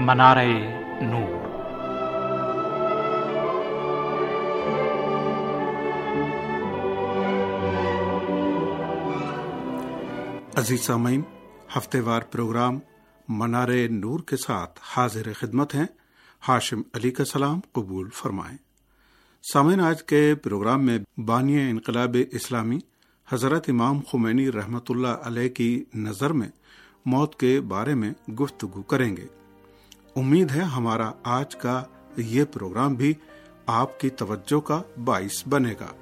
منارہ نور۔ عزیز سامعین، ہفتے وار پروگرام منارہ نور کے ساتھ حاضر خدمت ہیں۔ ہاشم علی کا سلام قبول فرمائیں۔ سامعین، آج کے پروگرام میں بانی انقلاب اسلامی حضرت امام خمینی رحمۃ اللہ علیہ کی نظر میں موت کے بارے میں گفتگو کریں گے۔ امید ہے ہمارا آج کا یہ پروگرام بھی آپ کی توجہ کا باعث بنے گا۔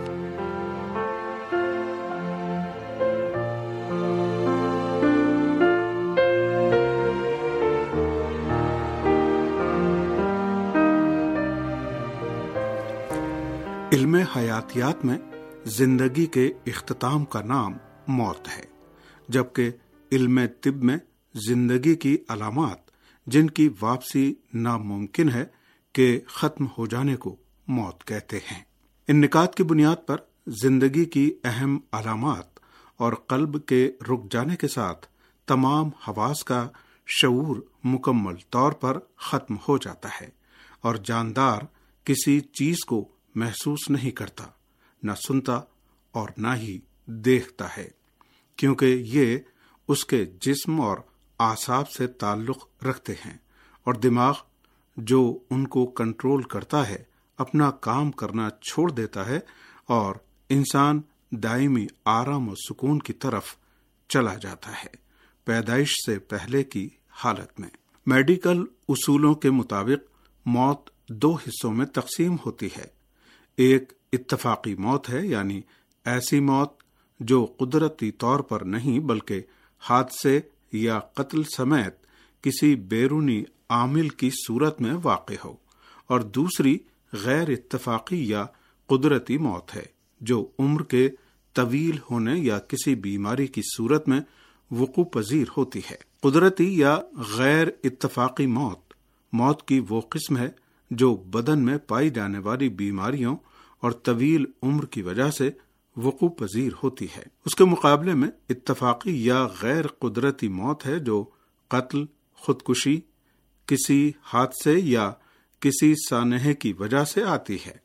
علم حیاتیات میں زندگی کے اختتام کا نام موت ہے، جبکہ علم طب میں زندگی کی علامات جن کی واپسی ناممکن ہے کہ ختم ہو جانے کو موت کہتے ہیں۔ ان نکات کی بنیاد پر زندگی کی اہم علامات اور قلب کے رک جانے کے ساتھ تمام حواس کا شعور مکمل طور پر ختم ہو جاتا ہے اور جاندار کسی چیز کو محسوس نہیں کرتا، نہ سنتا اور نہ ہی دیکھتا ہے، کیونکہ یہ اس کے جسم اور اعصاب سے تعلق رکھتے ہیں، اور دماغ جو ان کو کنٹرول کرتا ہے اپنا کام کرنا چھوڑ دیتا ہے اور انسان دائمی آرام و سکون کی طرف چلا جاتا ہے، پیدائش سے پہلے کی حالت میں۔ میڈیکل اصولوں کے مطابق موت دو حصوں میں تقسیم ہوتی ہے۔ ایک اتفاقی موت ہے، یعنی ایسی موت جو قدرتی طور پر نہیں بلکہ حادثے یا قتل سمیت کسی بیرونی عامل کی صورت میں واقع ہو، اور دوسری غیر اتفاقی یا قدرتی موت ہے جو عمر کے طویل ہونے یا کسی بیماری کی صورت میں وقوع پذیر ہوتی ہے۔ قدرتی یا غیر اتفاقی موت کی وہ قسم ہے جو بدن میں پائی جانے والی بیماریوں اور طویل عمر کی وجہ سے وقوع پذیر ہوتی ہے۔ اس کے مقابلے میں اتفاقی یا غیر قدرتی موت ہے جو قتل، خودکشی، کسی حادثے یا کسی سانحے کی وجہ سے آتی ہے۔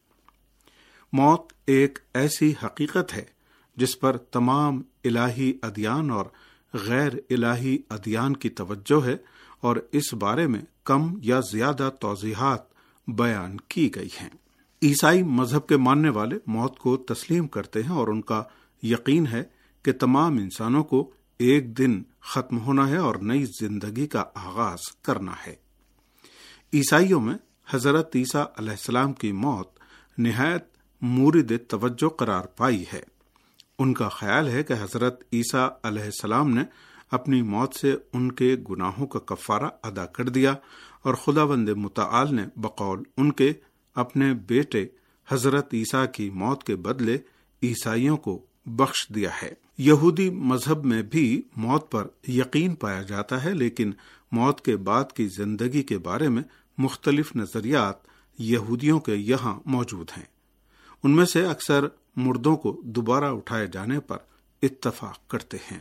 موت ایک ایسی حقیقت ہے جس پر تمام الہی ادیان اور غیر الہی ادیان کی توجہ ہے، اور اس بارے میں کم یا زیادہ توضیحات بیان کی گئی ہیں۔ عیسائی مذہب کے ماننے والے موت کو تسلیم کرتے ہیں اور ان کا یقین ہے کہ تمام انسانوں کو ایک دن ختم ہونا ہے اور نئی زندگی کا آغاز کرنا ہے۔ عیسائیوں میں حضرت عیسیٰ علیہ السلام کی موت نہایت مورد توجہ قرار پائی ہے۔ ان کا خیال ہے کہ حضرت عیسیٰ علیہ السلام نے اپنی موت سے ان کے گناہوں کا کفارہ ادا کر دیا، اور خداوند متعال نے بقول ان کے اپنے بیٹے حضرت عیسیٰ کی موت کے بدلے عیسائیوں کو بخش دیا ہے۔ یہودی مذہب میں بھی موت پر یقین پایا جاتا ہے، لیکن موت کے بعد کی زندگی کے بارے میں مختلف نظریات یہودیوں کے یہاں موجود ہیں۔ ان میں سے اکثر مردوں کو دوبارہ اٹھائے جانے پر اتفاق کرتے ہیں۔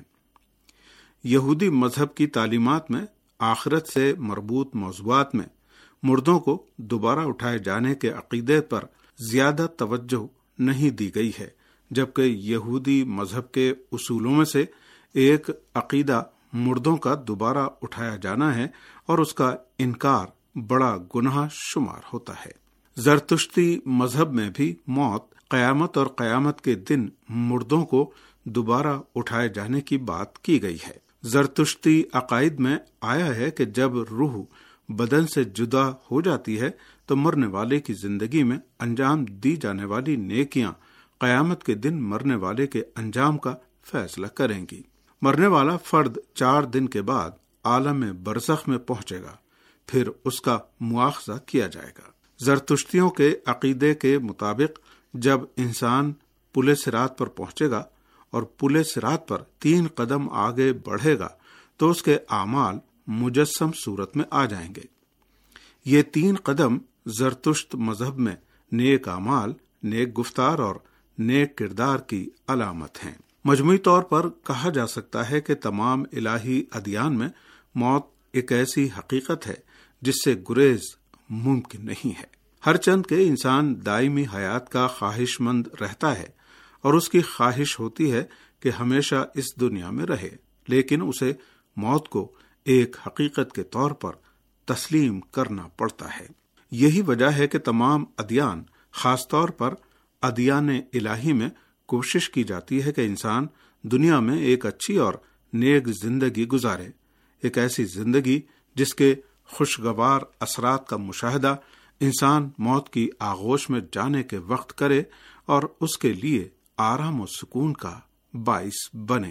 یہودی مذہب کی تعلیمات میں آخرت سے مربوط موضوعات میں مردوں کو دوبارہ اٹھائے جانے کے عقیدے پر زیادہ توجہ نہیں دی گئی ہے، جبکہ یہودی مذہب کے اصولوں میں سے ایک عقیدہ مردوں کا دوبارہ اٹھایا جانا ہے، اور اس کا انکار بڑا گناہ شمار ہوتا ہے۔ زرتشتی مذہب میں بھی موت، قیامت اور قیامت کے دن مردوں کو دوبارہ اٹھائے جانے کی بات کی گئی ہے۔ زرتشتی عقائد میں آیا ہے کہ جب روح بدن سے جدا ہو جاتی ہے تو مرنے والے کی زندگی میں انجام دی جانے والی نیکیاں قیامت کے دن مرنے والے کے انجام کا فیصلہ کریں گی۔ مرنے والا فرد 4 دن کے بعد عالم برزخ میں پہنچے گا، پھر اس کا مواخذہ کیا جائے گا۔ زرتشتیوں کے عقیدے کے مطابق جب انسان پل صراط پر پہنچے گا اور پل صراط پر 3 قدم آگے بڑھے گا تو اس کے اعمال مجسم صورت میں آ جائیں گے۔ یہ 3 قدم زرتشت مذہب میں نیک اعمال، نیک گفتار اور نیک کردار کی علامت ہیں۔ مجموعی طور پر کہا جا سکتا ہے کہ تمام الہی ادیان میں موت ایک ایسی حقیقت ہے جس سے گریز ممکن نہیں ہے۔ ہر چند کے انسان دائمی حیات کا خواہش مند رہتا ہے اور اس کی خواہش ہوتی ہے کہ ہمیشہ اس دنیا میں رہے، لیکن اسے موت کو ایک حقیقت کے طور پر تسلیم کرنا پڑتا ہے۔ یہی وجہ ہے کہ تمام ادیان، خاص طور پر ادیان الہی میں کوشش کی جاتی ہے کہ انسان دنیا میں ایک اچھی اور نیک زندگی گزارے، ایک ایسی زندگی جس کے خوشگوار اثرات کا مشاہدہ انسان موت کی آغوش میں جانے کے وقت کرے اور اس کے لیے آرام و سکون کا باعث بنے۔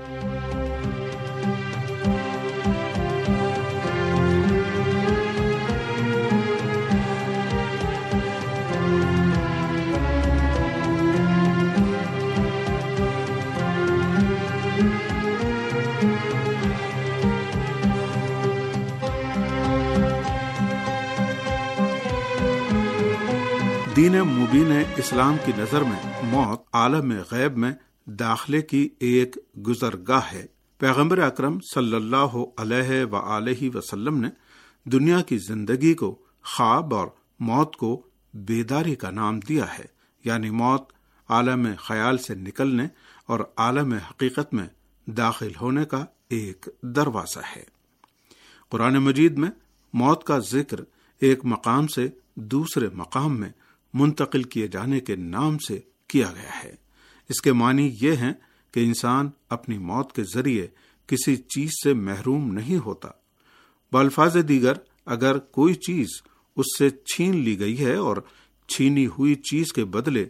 دین مبین اسلام کی نظر میں موت عالم غیب میں داخلے کی ایک گزرگاہ ہے۔ پیغمبر اکرم صلی اللہ علیہ وآلہ وسلم نے دنیا کی زندگی کو خواب اور موت کو بیداری کا نام دیا ہے، یعنی موت عالم خیال سے نکلنے اور عالم حقیقت میں داخل ہونے کا ایک دروازہ ہے۔ قرآن مجید میں موت کا ذکر ایک مقام سے دوسرے مقام میں منتقل کیے جانے کے نام سے کیا گیا ہے۔ اس کے معنی یہ ہیں کہ انسان اپنی موت کے ذریعے کسی چیز سے محروم نہیں ہوتا۔ بالفاظ دیگر، اگر کوئی چیز اس سے چھین لی گئی ہے اور چھینی ہوئی چیز کے بدلے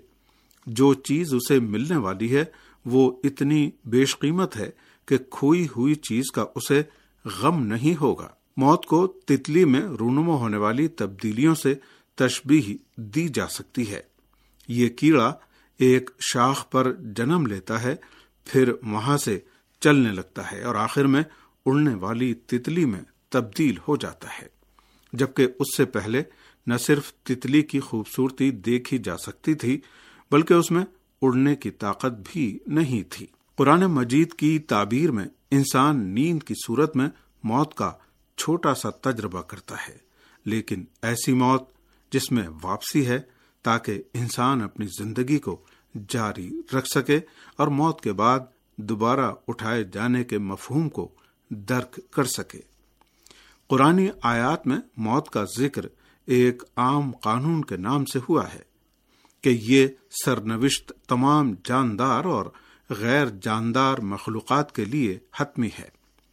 جو چیز اسے ملنے والی ہے وہ اتنی بیش قیمت ہے کہ کھوئی ہوئی چیز کا اسے غم نہیں ہوگا۔ موت کو تتلی میں رونما ہونے والی تبدیلیوں سے تشبیہ دی جا سکتی ہے۔ یہ کیڑا ایک شاخ پر جنم لیتا ہے، پھر وہاں سے چلنے لگتا ہے اور آخر میں اڑنے والی تتلی میں تبدیل ہو جاتا ہے، جبکہ اس سے پہلے نہ صرف تتلی کی خوبصورتی دیکھی جا سکتی تھی بلکہ اس میں اڑنے کی طاقت بھی نہیں تھی۔ قرآن مجید کی تعبیر میں انسان نیند کی صورت میں موت کا چھوٹا سا تجربہ کرتا ہے، لیکن ایسی موت جس میں واپسی ہے تاکہ انسان اپنی زندگی کو جاری رکھ سکے اور موت کے بعد دوبارہ اٹھائے جانے کے مفہوم کو درک کر سکے۔ قرآنی آیات میں موت کا ذکر ایک عام قانون کے نام سے ہوا ہے کہ یہ سرنوشت تمام جاندار اور غیر جاندار مخلوقات کے لیے حتمی ہے۔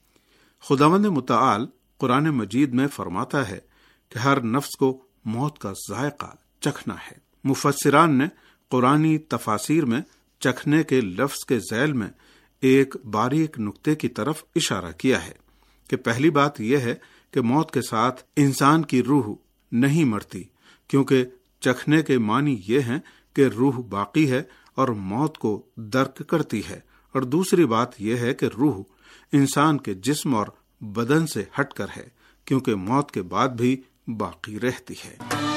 خداوند متعال قرآن مجید میں فرماتا ہے کہ ہر نفس کو موت کا ذائقہ چکھنا ہے۔ مفسران نے قرآنی تفاسیر میں چکھنے کے لفظ کے ذیل میں ایک باریک نقطے کی طرف اشارہ کیا ہے کہ پہلی بات یہ ہے کہ موت کے ساتھ انسان کی روح نہیں مرتی، کیونکہ چکھنے کے معنی یہ ہیں کہ روح باقی ہے اور موت کو درک کرتی ہے، اور دوسری بات یہ ہے کہ روح انسان کے جسم اور بدن سے ہٹ کر ہے، کیونکہ موت کے بعد بھی باقی رہتی ہے۔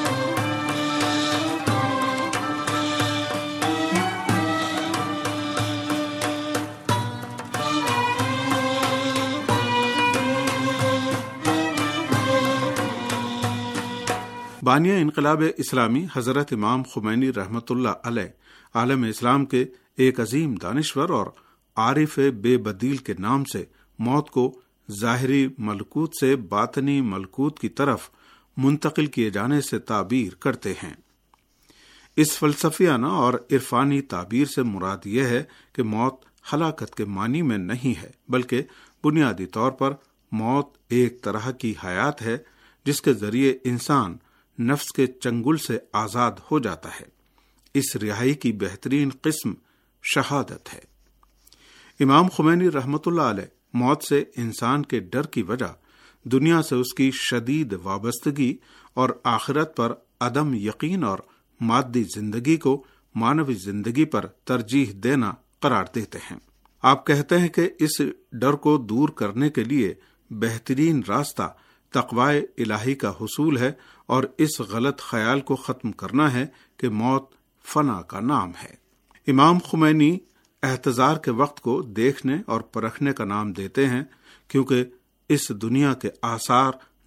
بانیہ انقلاب اسلامی حضرت امام خمینی رحمۃ اللہ علیہ عالم اسلام کے ایک عظیم دانشور اور عارف بے بدیل کے نام سے موت کو ظاہری ملکوت سے باطنی ملکوت کی طرف منتقل کیے جانے سے تعبیر کرتے ہیں۔ اس فلسفیانہ اور عرفانی تعبیر سے مراد یہ ہے کہ موت ہلاکت کے معنی میں نہیں ہے، بلکہ بنیادی طور پر موت ایک طرح کی حیات ہے جس کے ذریعے انسان نفس کے چنگل سے آزاد ہو جاتا ہے۔ اس رہائی کی بہترین قسم شہادت ہے۔ امام خمینی رحمۃ اللہ علیہ موت سے انسان کے ڈر کی وجہ دنیا سے اس کی شدید وابستگی اور آخرت پر عدم یقین اور مادی زندگی کو مانوی زندگی پر ترجیح دینا قرار دیتے ہیں۔ آپ کہتے ہیں کہ اس ڈر کو دور کرنے کے لیے بہترین راستہ تقوی الہی کا حصول ہے اور اس غلط خیال کو ختم کرنا ہے کہ موت فنا کا نام ہے۔ امام خمینی احتضار کے وقت کو دیکھنے اور پرکھنے کا نام دیتے ہیں، کیونکہ اس دنیا کے آثار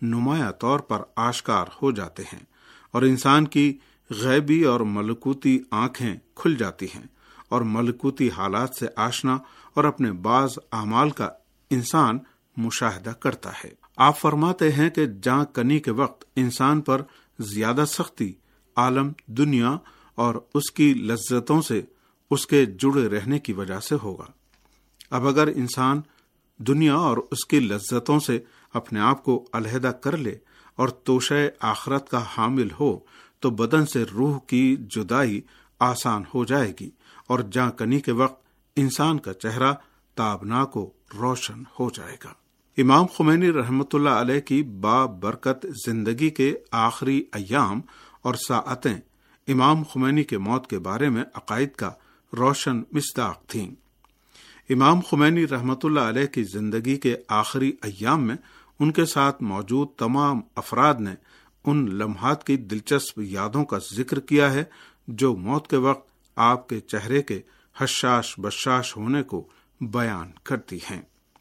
نمایاں طور پر آشکار ہو جاتے ہیں اور انسان کی غیبی اور ملکوتی آنکھیں کھل جاتی ہیں اور ملکوتی حالات سے آشنا اور اپنے بعض اعمال کا انسان مشاہدہ کرتا ہے۔ آپ فرماتے ہیں کہ جاں کنی کے وقت انسان پر زیادہ سختی عالم، دنیا اور اس کی لذتوں سے اس کے جڑے رہنے کی وجہ سے ہوگا۔ اب اگر انسان دنیا اور اس کی لذتوں سے اپنے آپ کو علیحدہ کر لے اور توشہ آخرت کا حامل ہو تو بدن سے روح کی جدائی آسان ہو جائے گی اور جاں کنی کے وقت انسان کا چہرہ تابناک و روشن ہو جائے گا۔ امام خمینی رحمۃ اللہ علیہ کی بابرکت زندگی کے آخری ایام اور ساعتیں امام خمینی کے موت کے بارے میں عقائد کا روشن مصداق تھیں۔ امام خمینی رحمۃ اللہ علیہ کی زندگی کے آخری ایام میں ان کے ساتھ موجود تمام افراد نے ان لمحات کی دلچسپ یادوں کا ذکر کیا ہے جو موت کے وقت آپ کے چہرے کے حشاش بشاش ہونے کو بیان کرتی ہیں۔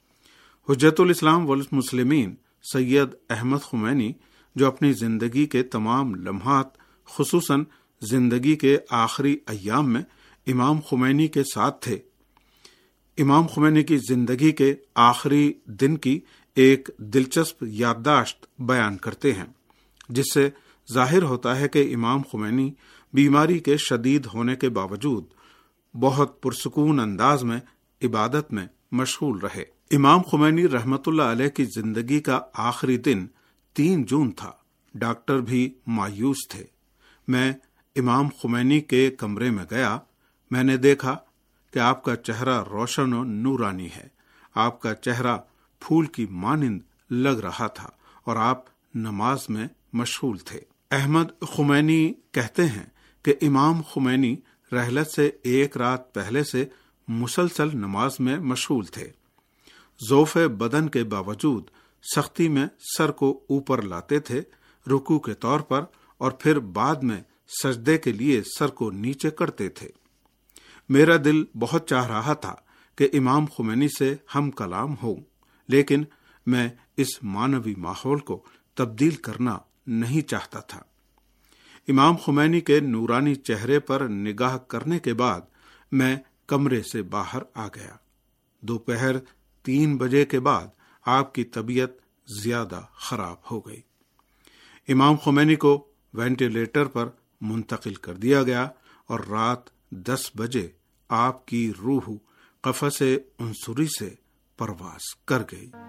حجت الاسلام والمسلمین سید احمد خمینی جو اپنی زندگی کے تمام لمحات خصوصاً زندگی کے آخری ایام میں امام خمینی کے ساتھ تھے، امام خمینی کی زندگی کے آخری دن کی ایک دلچسپ یادداشت بیان کرتے ہیں، جس سے ظاہر ہوتا ہے کہ امام خمینی بیماری کے شدید ہونے کے باوجود بہت پرسکون انداز میں عبادت میں مشغول رہے۔ امام خمینی رحمۃ اللہ علیہ کی زندگی کا آخری دن 3 جون تھا۔ ڈاکٹر بھی مایوس تھے۔ میں امام خمینی کے کمرے میں گیا۔ میں نے دیکھا کہ آپ کا چہرہ روشن و نورانی ہے۔ آپ کا چہرہ پھول کی مانند لگ رہا تھا اور آپ نماز میں مشغول تھے۔ احمد خمینی کہتے ہیں کہ امام خمینی رحلت سے 1 رات پہلے سے مسلسل نماز میں مشغول تھے۔ ضعف بدن کے باوجود سختی میں سر کو اوپر لاتے تھے رکوع کے طور پر، اور پھر بعد میں سجدے کے لیے سر کو نیچے کرتے تھے۔ میرا دل بہت چاہ رہا تھا کہ امام خمینی سے ہم کلام ہوں، لیکن میں اس معنوی ماحول کو تبدیل کرنا نہیں چاہتا تھا۔ امام خمینی کے نورانی چہرے پر نگاہ کرنے کے بعد میں کمرے سے باہر آ گیا۔ دوپہر 3 بجے کے بعد آپ کی طبیعت زیادہ خراب ہو گئی۔ امام خمینی کو وینٹیلیٹر پر منتقل کر دیا گیا اور رات 10 بجے آپ کی روح قفس عنصری سے پرواز کر گئی۔